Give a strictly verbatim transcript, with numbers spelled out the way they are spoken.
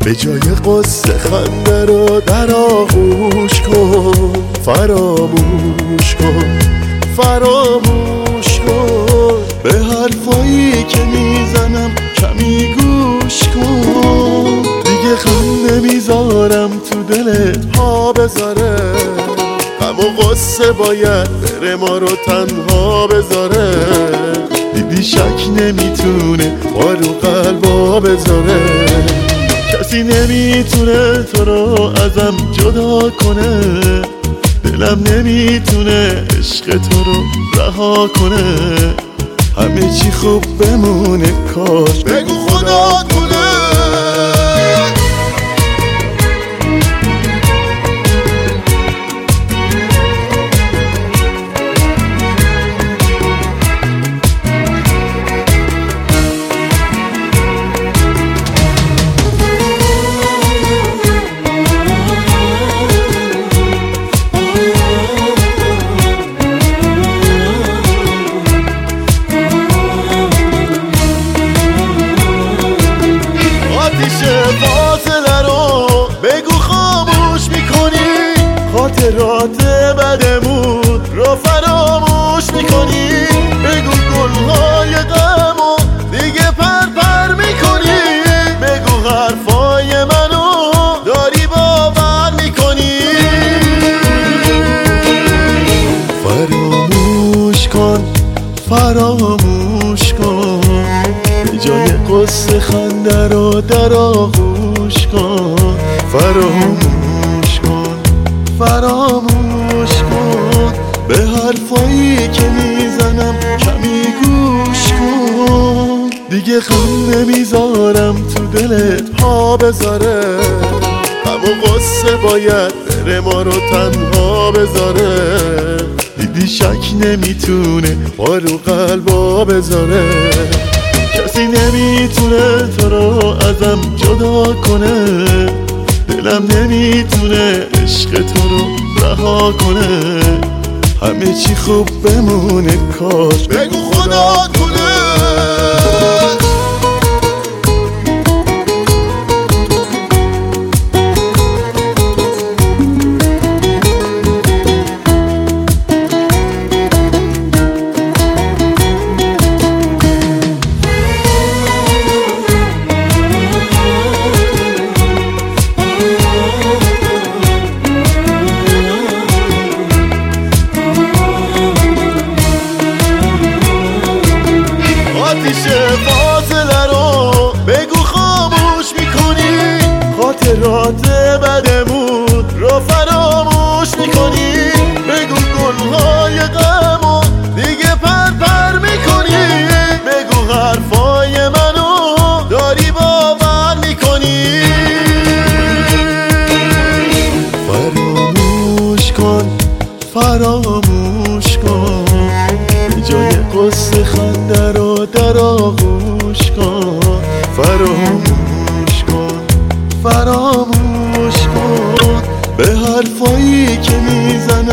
به جای قصه خنده رو در آغوش کن، فراموش کن، فراموش کن. به حرفایی که میزنم کمی گوش کن. دیگه غم نمیذارم تو دلت پا بذاره، غم و غصه باید بره ما رو تنها بذاره. دیدی شک نمیتونه ما رو قلبا بذاره. کسی نمیتونه تو رو ازم جدا کنه، دلم نمیتونه عشق تو رو رها کنه. همه چی خوب بمونه کاش بگو خدا کنه. فاصله رو بگو خاموش میکنی، خاطرات بدمون رو فراموش میکنی. بگو گلهای غم و دیگه پر پر میکنی. بگو حرفای منو داری باور میکنی. فراموش کن، فراموش کن. به جای قصه خنده رو در آغوش کن. فراموش کن، فراموش کن. به حرفایی که میزنم کمی گوش کن. دیگه غم نمیذارم تو دلت پا بذاره، غم و غصه باید بره ما رو تنها بذاره. دیدی شک نمیتونه ما رو قلبا بذاره. کسی نمیتونه تو رو ازم جدا کنه، دلم نمیتونه عشق تو رو رها کنه. همه چی خوب بمونه کاش بگو خدا کنه. فاصله رو بگو خاموش میکنی، خاطرات بدمون رو فراموش میکنی. بگو گلهای غم و دیگه پر پر میکنی. بگو حرفای منو داری باور میکنی. فراموش کن، فراموش کن. به جای قصه خنده رو در آغوش کن. فراموش کن، فراموش کن. به حرفایی که میزن